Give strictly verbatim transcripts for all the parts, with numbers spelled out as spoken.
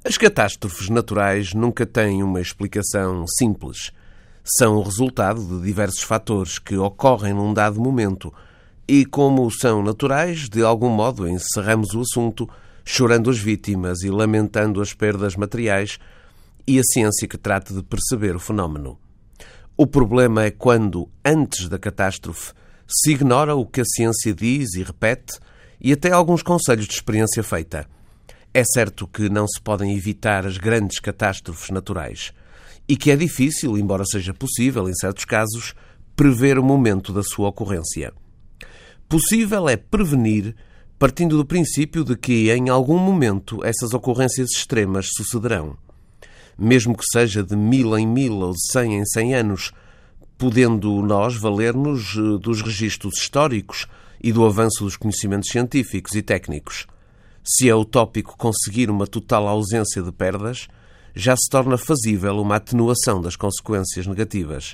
As catástrofes naturais nunca têm uma explicação simples. São o resultado de diversos fatores que ocorrem num dado momento e, como são naturais, de algum modo encerramos o assunto, chorando as vítimas e lamentando as perdas materiais e a ciência que trate de perceber o fenómeno. O problema é quando, antes da catástrofe, se ignora o que a ciência diz e repete e até alguns conselhos de experiência feita. É certo que não se podem evitar as grandes catástrofes naturais e que é difícil, embora seja possível, em certos casos, prever o momento da sua ocorrência. Possível é prevenir, partindo do princípio de que, em algum momento, essas ocorrências extremas sucederão. Mesmo que seja de mil em mil ou de cem em cem anos, podendo nós valer-nos dos registros históricos e do avanço dos conhecimentos científicos e técnicos. Se é utópico conseguir uma total ausência de perdas, já se torna fazível uma atenuação das consequências negativas.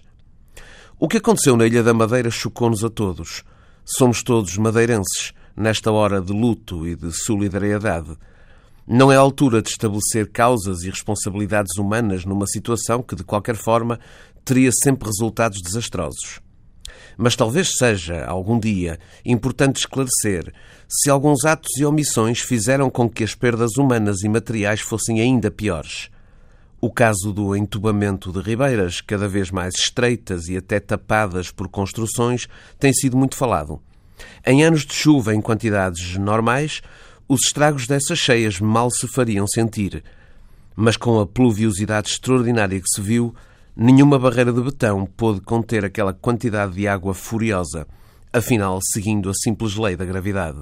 O que aconteceu na Ilha da Madeira chocou-nos a todos. Somos todos madeirenses, nesta hora de luto e de solidariedade. Não é a altura de estabelecer causas e responsabilidades humanas numa situação que, de qualquer forma, teria sempre resultados desastrosos. Mas talvez seja, algum dia, importante esclarecer se alguns atos e omissões fizeram com que as perdas humanas e materiais fossem ainda piores. O caso do entubamento de ribeiras, cada vez mais estreitas e até tapadas por construções, tem sido muito falado. Em anos de chuva em quantidades normais, os estragos dessas cheias mal se fariam sentir. Mas com a pluviosidade extraordinária que se viu, nenhuma barreira de betão pôde conter aquela quantidade de água furiosa, afinal seguindo a simples lei da gravidade.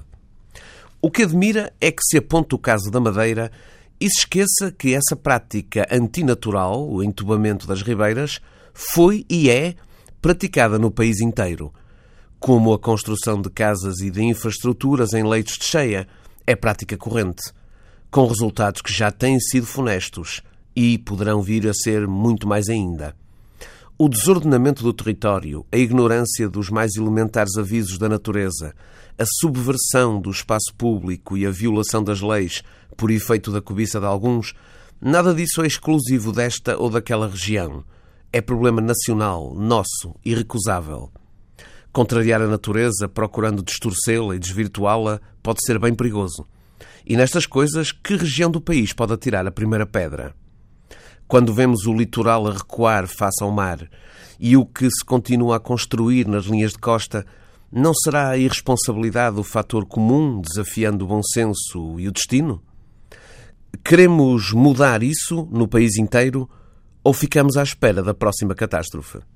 O que admira é que se aponte o caso da Madeira e se esqueça que essa prática antinatural, o entubamento das ribeiras, foi e é praticada no país inteiro. Como a construção de casas e de infraestruturas em leitos de cheia é prática corrente, com resultados que já têm sido funestos e poderão vir a ser muito mais ainda. O desordenamento do território, a ignorância dos mais elementares avisos da natureza, a subversão do espaço público e a violação das leis por efeito da cobiça de alguns, nada disso é exclusivo desta ou daquela região. É problema nacional, nosso, irrecusável. Contrariar a natureza, procurando distorcê-la e desvirtuá-la, pode ser bem perigoso. E nestas coisas, que região do país pode atirar a primeira pedra? Quando vemos o litoral a recuar face ao mar e o que se continua a construir nas linhas de costa, não será a irresponsabilidade o fator comum desafiando o bom senso e o destino? Queremos mudar isso no país inteiro ou ficamos à espera da próxima catástrofe?